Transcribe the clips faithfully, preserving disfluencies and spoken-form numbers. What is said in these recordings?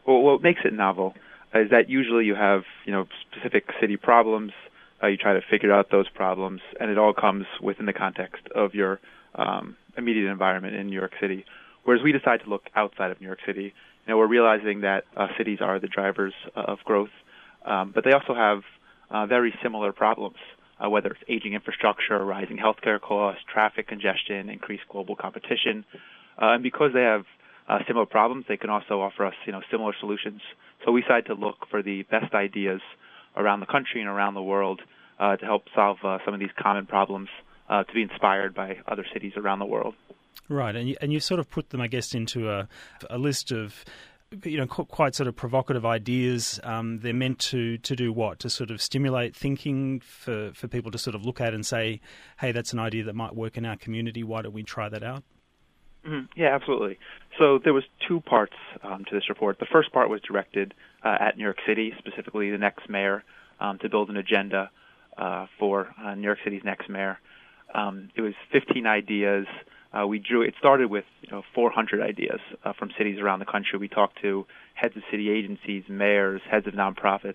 Well, what makes it novel is that usually you have, you know, specific city problems. Uh, you try to figure out those problems, and it all comes within the context of your um, immediate environment in New York City. Whereas we decide to look outside of New York City, you know, we're realizing that uh, cities are the drivers of growth, um, but they also have uh, very similar problems, uh, whether it's aging infrastructure, rising healthcare costs, traffic congestion, increased global competition. Uh, and because they have uh, similar problems, they can also offer us, you know, similar solutions. So we decide to look for the best ideas around the country and around the world uh, to help solve uh, some of these common problems, uh, to be inspired by other cities around the world. Right, and you, and you sort of put them, I guess, into a, a list of, you know, quite sort of provocative ideas. Um, they're meant to, to do what? To sort of stimulate thinking for, for people to sort of look at and say, hey, that's an idea that might work in our community. Why don't we try that out? Mm-hmm. Yeah, absolutely. So there was two parts um, to this report. The first part was directed uh, at New York City, specifically the next mayor, um, to build an agenda uh, for uh, New York City's next mayor. Um, it was fifteen ideas. Uh, we drew. It started with you know four hundred ideas uh, from cities around the country. We talked to heads of city agencies, mayors, heads of nonprofits,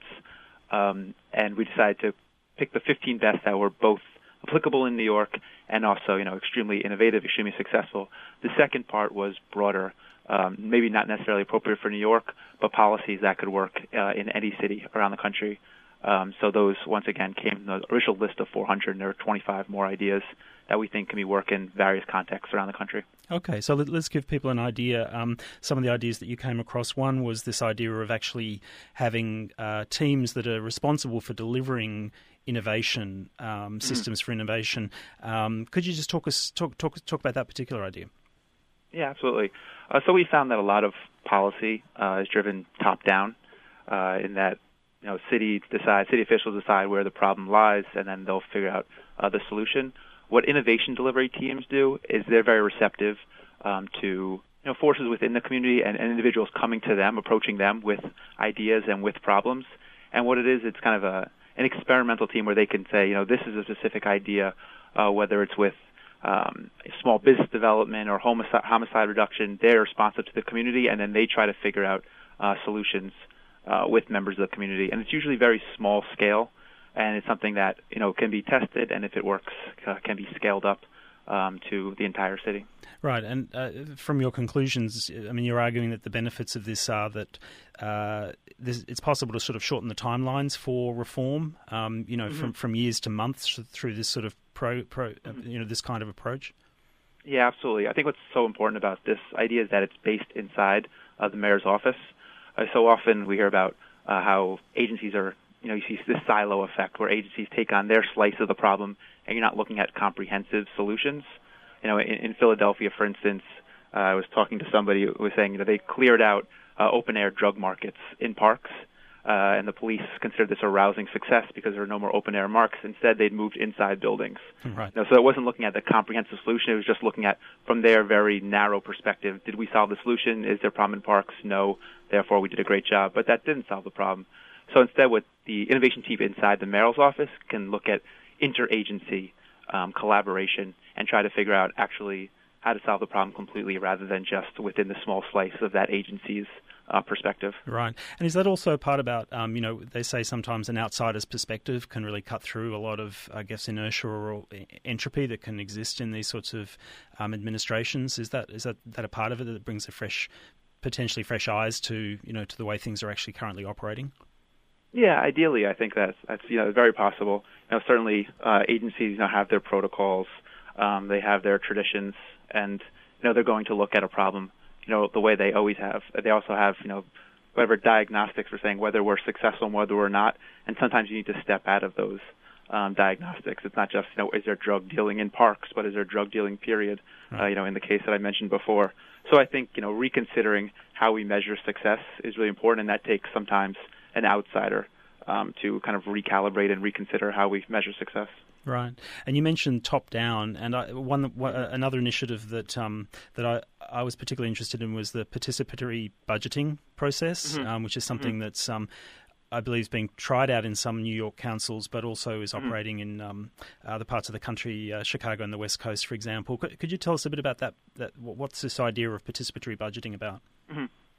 um, and we decided to pick the fifteen best that were both applicable in New York and also, you know, extremely innovative, extremely successful. The second part was broader, um, maybe not necessarily appropriate for New York, but policies that could work uh, in any city around the country. Um, so those, once again, came from the original list of four hundred, and there are twenty-five more ideas that we think can be worked in various contexts around the country. Okay, so let's give people an idea. Um, some of the ideas that you came across, one was this idea of actually having uh, teams that are responsible for delivering innovation, um, systems mm-hmm. for innovation. Um, could you just talk us talk talk talk about that particular idea? Yeah, absolutely. Uh, so we found that a lot of policy uh, is driven top down, uh, in that you know city decide city officials decide where the problem lies, and then they'll figure out uh, the solution. What innovation delivery teams do is they're very receptive um, to you know forces within the community and, and individuals coming to them, approaching them with ideas and with problems. And what it is, it's kind of a an experimental team where they can say, you know, this is a specific idea, uh, whether it's with um, small business development or homicide, homicide reduction. They're responsive to the community, and then they try to figure out uh, solutions uh, with members of the community. And it's usually very small scale, and it's something that, you know, can be tested, and if it works, uh, can be scaled up um, to the entire city. Right, and uh, from your conclusions, I mean, you're arguing that the benefits of this are that uh, this, it's possible to sort of shorten the timelines for reform, um, you know, mm-hmm. from, from years to months through this sort of pro, pro mm-hmm. you know, this kind of approach. Yeah, absolutely. I think what's so important about this idea is that it's based inside uh, the mayor's office. Uh, so often we hear about uh, how agencies are, you know, you see this silo effect where agencies take on their slice of the problem, and you're not looking at comprehensive solutions. You know, in, in Philadelphia, for instance, uh, I was talking to somebody who was saying, you know, they cleared out uh, open-air drug markets in parks, uh, and the police considered this a rousing success because there were no more open-air marks. Instead, they'd moved inside buildings. Right. You know, so it wasn't looking at the comprehensive solution. It was just looking at, from their very narrow perspective, did we solve the solution? Is there a problem in parks? No. Therefore, we did a great job. But that didn't solve the problem. So instead, what the innovation team inside the mayor's office can look at interagency um, collaboration and try to figure out actually how to solve the problem completely rather than just within the small slice of that agency's uh, perspective. Right. And is that also a part about, um, you know, they say sometimes an outsider's perspective can really cut through a lot of, I guess, inertia or entropy that can exist in these sorts of um, administrations? Is that is that, that a part of it that brings a fresh, potentially fresh eyes to, you know, to the way things are actually currently operating? Yeah, ideally, I think that's that's you know very possible. You know, certainly uh, agencies you know have their protocols, um, they have their traditions, and you know they're going to look at a problem, you know, the way they always have. They also have you know whatever diagnostics for saying whether we're successful and whether we're not. And sometimes you need to step out of those um, diagnostics. It's not just you know is there drug dealing in parks, but is there drug dealing period? Right. Uh, you know, in the case that I mentioned before. So I think you know reconsidering how we measure success is really important, and that takes sometimes an outsider um, to kind of recalibrate and reconsider how we measure success. Right, and you mentioned top down, and I, one, one another initiative that um, that I, I was particularly interested in was the participatory budgeting process, mm-hmm. um, which is something mm-hmm. that's um, I believe is being tried out in some New York councils, but also is mm-hmm. operating in um, other parts of the country, uh, Chicago and the West Coast, for example. Could, could you tell us a bit about that? That what's this idea of participatory budgeting about? Mm-hmm.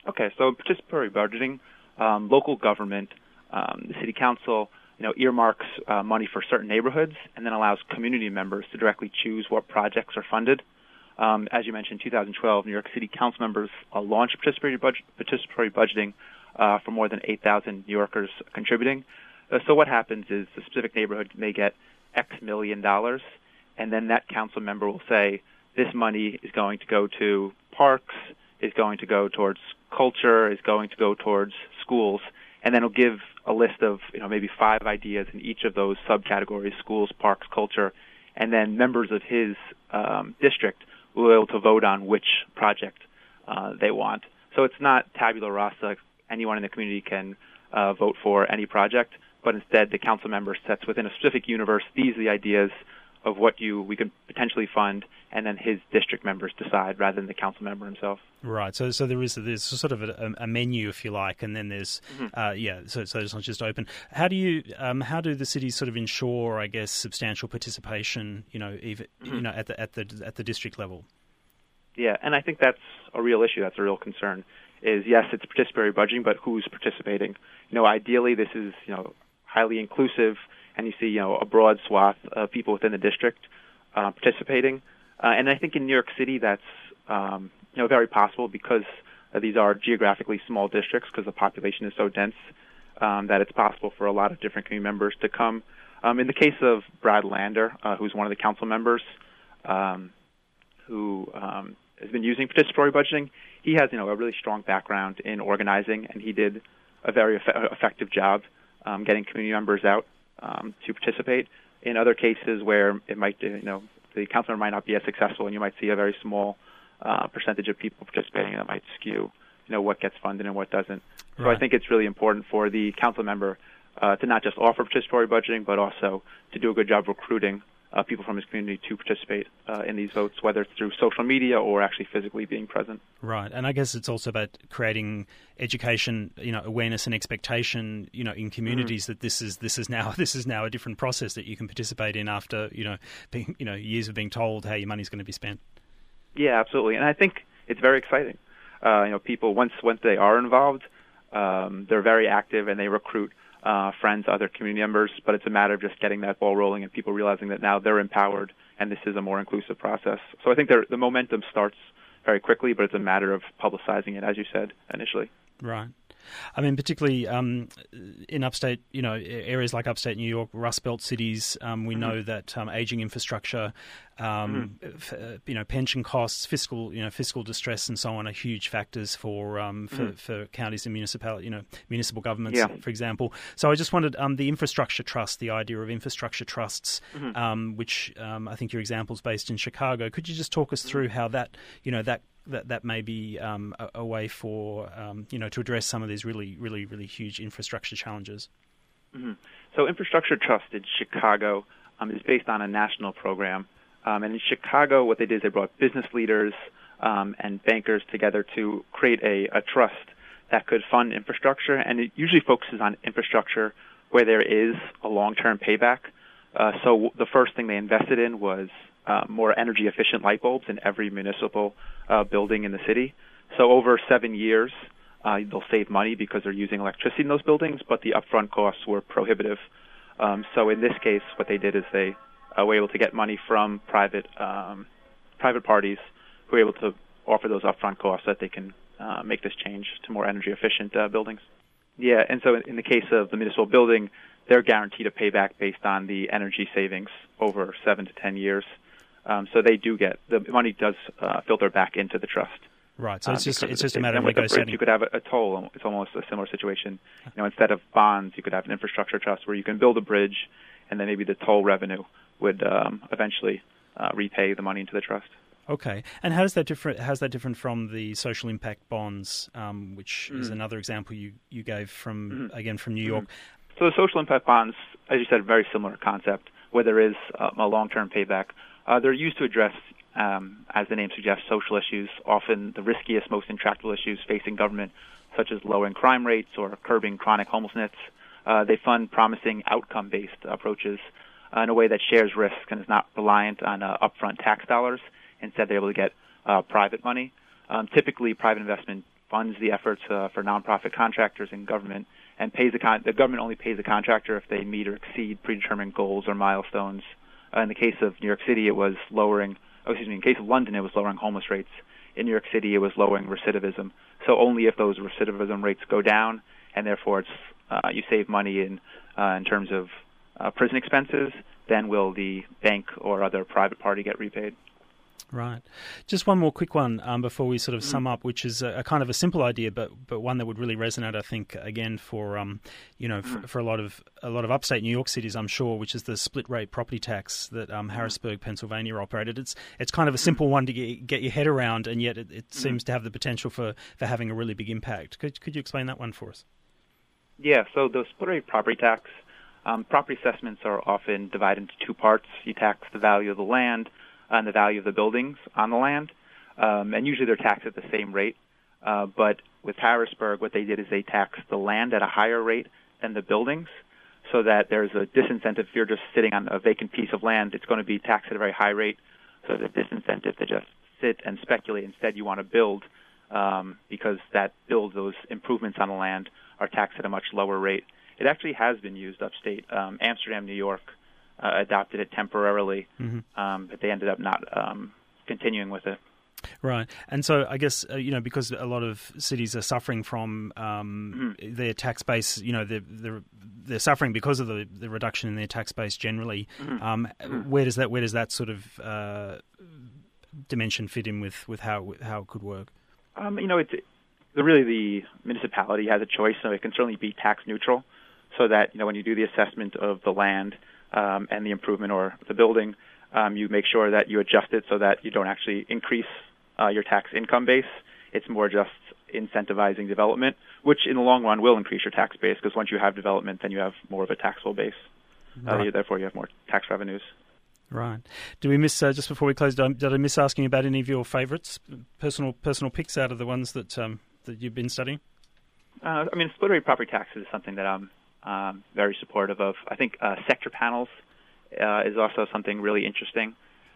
Okay, so participatory budgeting, um, local government, um, the city council, you know, earmarks uh, money for certain neighborhoods and then allows community members to directly choose what projects are funded. Um, as you mentioned, in two thousand twelve, New York City council members uh, launched participatory, budget, participatory budgeting uh, for more than eight thousand New Yorkers contributing. Uh, so what happens is the specific neighborhood may get X million dollars, and then that council member will say, this money is going to go to parks, is going to go towards culture, is going to go towards schools, and then he'll give a list of, you know, maybe five ideas in each of those subcategories, schools, parks, culture, and then members of his um, district will be able to vote on which project uh, they want. So it's not tabula rasa. Anyone in the community can uh, vote for any project, but instead the council member sets within a specific universe, these are the ideas of what you we could potentially fund, and then his district members decide rather than the council member himself. Right. So, so there is there's sort of a, a menu, if you like, and then there's mm-hmm. uh, yeah. So, so it's not just open. How do you um, how do the cities sort of ensure, I guess, substantial participation? You know, even mm-hmm. you know at the at the at the district level. Yeah, and I think that's a real issue. That's a real concern. Is yes, it's participatory budgeting, but who's participating? You know, ideally, this is you know highly inclusive. And you see, you know, a broad swath of people within the district uh, participating. Uh, and I think in New York City, that's, um, you know, very possible because uh, these are geographically small districts because the population is so dense um, that it's possible for a lot of different community members to come. Um, in the case of Brad Lander, uh, who's one of the council members um, who um, has been using participatory budgeting, he has, you know, a really strong background in organizing, and he did a very eff- effective job um, getting community members out Um, to participate. In other cases where it might, you know, the council member might not be as successful, and you might see a very small uh, percentage of people participating, and that might skew, you know, what gets funded and what doesn't. So right. I think it's really important for the council member uh, to not just offer participatory budgeting, but also to do a good job recruiting uh, people from his community to participate uh, in these votes, whether it's through social media or actually physically being present. Right, and I guess it's also about creating education, you know, awareness and expectation, you know, in communities mm-hmm. that this is this is now this is now a different process that you can participate in after, you know, being, you know, years of being told how your money's going to be spent. Yeah, absolutely, and I think it's very exciting. Uh, you know, people once once they are involved, um, they're very active and they recruit Uh, friends, other community members, but it's a matter of just getting that ball rolling and people realizing that now they're empowered and this is a more inclusive process. So I think the momentum starts very quickly, but it's a matter of publicizing it, as you said initially. Right. I mean, particularly um, in upstate, you know, areas like upstate New York, Rust Belt cities, um, we mm-hmm. know that um, aging infrastructure, um, mm-hmm. f- uh, you know, pension costs, fiscal, you know, fiscal distress, and so on are huge factors for um, for, mm-hmm. for counties and municipal, you know, municipal governments, yeah. for example. So I just wanted um, the infrastructure trust, the idea of infrastructure trusts, mm-hmm. um, which um, I think your example's based in Chicago. Could you just talk us through how that, you know, that that that may be um, a, a way for um, you know to address some of these really really really huge infrastructure challenges? Mm-hmm. So Infrastructure Trust in Chicago um, is based on a national program, um, and in Chicago, what they did is they brought business leaders um, and bankers together to create a, a trust that could fund infrastructure, and it usually focuses on infrastructure where there is a long-term payback. Uh, so the first thing they invested in was Uh, more energy-efficient light bulbs in every municipal uh, building in the city. So over seven years, uh, they'll save money because they're using electricity in those buildings, but the upfront costs were prohibitive. Um, so in this case, what they did is they uh, were able to get money from private um, private parties who were able to offer those upfront costs so that they can uh, make this change to more energy-efficient uh, buildings. Yeah, and so in, in the case of the municipal building, they're guaranteed a payback based on the energy savings over seven to ten years. Um, so they do get the money does uh, filter back into the trust. Right. So it's uh, just it's just a and matter of with negotiating. Bridge, you could have a, a toll. It's almost a similar situation. You know, instead of bonds, you could have an infrastructure trust where you can build a bridge, and then maybe the toll revenue would um, eventually uh, repay the money into the trust. Okay. And how does that different? How's that different from the social impact bonds, um, which mm-hmm. is another example you, you gave from mm-hmm. again from New York? Mm-hmm. So the social impact bonds, as you said, very similar concept, where there is um, a long-term payback. Uh, they're used to address, um, as the name suggests, social issues, often the riskiest, most intractable issues facing government, such as lowering crime rates or curbing chronic homelessness. Uh, they fund promising outcome-based approaches uh, in a way that shares risk and is not reliant on uh, upfront tax dollars. Instead, they're able to get uh, private money. Um, typically, private investment funds the efforts uh, for nonprofit contractors in government, and pays the con- the government only pays the contractor if they meet or exceed predetermined goals or milestones. Uh, in the case of New York City, it was lowering. Oh, excuse me. In the case of London, it was lowering homeless rates. In New York City, it was lowering recidivism. So only if those recidivism rates go down, and therefore it's uh, you save money in uh, in terms of uh, prison expenses, then will the bank or other private party get repaid. Right. Just one more quick one um, before we sort of Mm-hmm. sum up, which is a, a kind of a simple idea, but but one that would really resonate, I think, again for um, you know Mm-hmm. for, for a lot of a lot of upstate New York cities, I'm sure, which is the split rate property tax that um, Harrisburg, Pennsylvania, operated. It's it's kind of a simple one to get, get your head around, and yet it, it Mm-hmm. seems to have the potential for, for having a really big impact. Could could you explain that one for us? Yeah. So the split rate property tax, um, property assessments are often divided into two parts. You tax the value of the land and the value of the buildings on the land, um, and usually they're taxed at the same rate. Uh, but with Harrisburg, what they did is they taxed the land at a higher rate than the buildings, so that there's a disincentive. If you're just sitting on a vacant piece of land, it's going to be taxed at a very high rate. So the disincentive to just sit and speculate. Instead, you want to build, um, because that build, those improvements on the land are taxed at a much lower rate. It actually has been used upstate. Um, Amsterdam, New York, uh, adopted it temporarily, Mm-hmm. um, but they ended up not um, continuing with it. Right. And so I guess, uh, you know, because a lot of cities are suffering from um, Mm-hmm. their tax base, you know, they're, they're, they're suffering because of the, the reduction in their tax base generally. Mm-hmm. Um, Mm-hmm. Where does that where does that sort of uh, dimension fit in with, with how how it could work? Um, you know, it's the, really the municipality has a choice, so it can certainly be tax neutral, so that, you know, when you do the assessment of the land um, and the improvement or the building, um, you make sure that you adjust it so that you don't actually increase uh, your tax income base. It's more just incentivizing development, which in the long run will increase your tax base, because once you have development, then you have more of a taxable base. Right. Uh, therefore, you have more tax revenues. Right. Do we miss uh, just before we close? Did I, did I miss asking about any of your favourites, personal personal picks out of the ones that um, that you've been studying? Uh, I mean, split rate property tax is something that I'm um, very supportive of. I think uh, sector panels uh, is also something really interesting,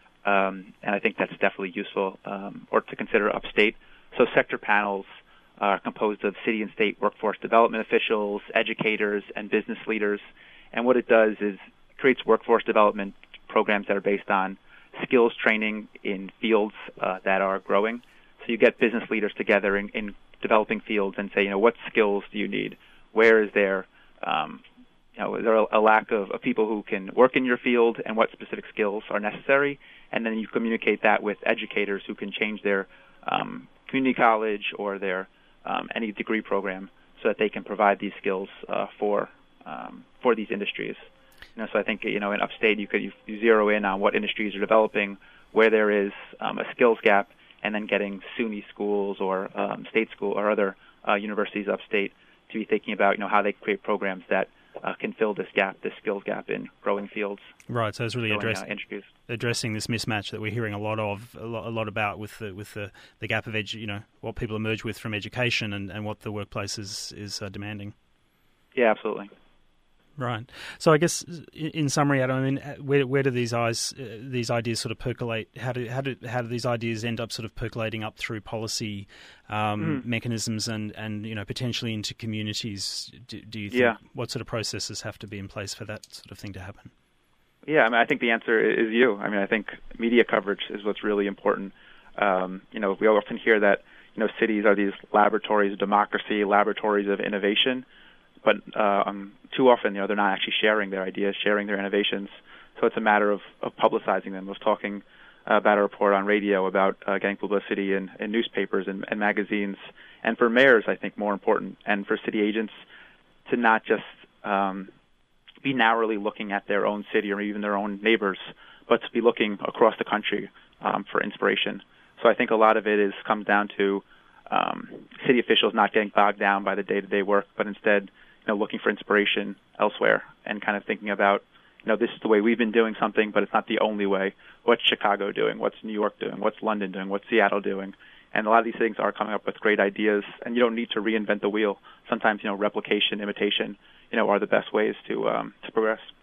um, and I think that's definitely useful um, or to consider upstate. So sector panels are composed of city and state workforce development officials, educators, and business leaders. And what it does is it creates workforce development programs that are based on skills training in fields uh, that are growing. So you get business leaders together in, in developing fields and say, you know, what skills do you need? Where is there, um, you know, is there a lack of, of people who can work in your field, and what specific skills are necessary? And then you communicate that with educators who can change their um, community college or their um, any degree program so that they can provide these skills uh, for um, for these industries. You know, so I think, you know, in upstate you could you, you zero in on what industries are developing, where there is um, a skills gap, and then getting SUNY schools or um, state school or other uh, universities upstate to be thinking about, you know, how they create programs that uh, can fill this gap, this skills gap in growing fields. Right. So it's really growing, address, uh, industries. addressing this mismatch that we're hearing a lot of, a lot, a lot about with the with the, the gap of edu- you know, what people emerge with from education and, and what the workplace is is uh, demanding. Yeah, absolutely. Right. So I guess in summary, Adam, I mean, where where do these eyes, uh, these ideas sort of percolate? How do how do how do these ideas end up sort of percolating up through policy um, mm. mechanisms and, and you know potentially into communities? Do, do you think yeah. what sort of processes have to be in place for that sort of thing to happen? Yeah, I mean, I think the answer is you. I mean, I think media coverage is what's really important. Um, you know, we often hear that you know cities are these laboratories of democracy, laboratories of innovation. But uh, um, too often, you know, they're not actually sharing their ideas, sharing their innovations. So it's a matter of, of publicizing them. I was talking uh, about a report on radio about uh, getting publicity in, in newspapers and, and magazines. And for mayors, I think more important, and for city agents, to not just um, be narrowly looking at their own city or even their own neighbors, but to be looking across the country um, for inspiration. So I think a lot of it is comes down to um, city officials not getting bogged down by the day-to-day work, but instead you know, looking for inspiration elsewhere and kind of thinking about, you know, this is the way we've been doing something, but it's not the only way. What's Chicago doing? What's New York doing? What's London doing? What's Seattle doing? And a lot of these things are coming up with great ideas, and you don't need to reinvent the wheel. Sometimes, you know, replication, imitation, you know, are the best ways to um, to progress.